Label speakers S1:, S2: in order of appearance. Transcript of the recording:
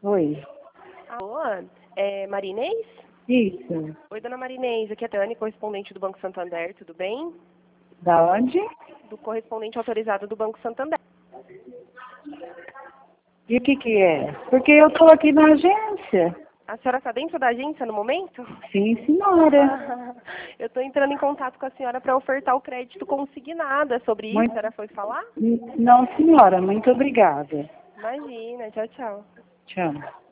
S1: Oi.
S2: Alô, Marinês?
S1: Isso.
S2: Oi, dona Marinês, aqui é a Tânia, correspondente do Banco Santander, tudo bem?
S1: Da onde?
S2: Do correspondente autorizado do Banco Santander.
S1: E o que é? Porque eu estou aqui na agência.
S2: A senhora está dentro da agência no momento?
S1: Sim, senhora.
S2: Eu estou entrando em contato com a senhora para ofertar o crédito consignado. É sobre isso? A
S1: Muito...
S2: senhora foi falar?
S1: Não, senhora. Muito obrigada.
S2: Imagina, tchau, tchau.
S1: Tchau.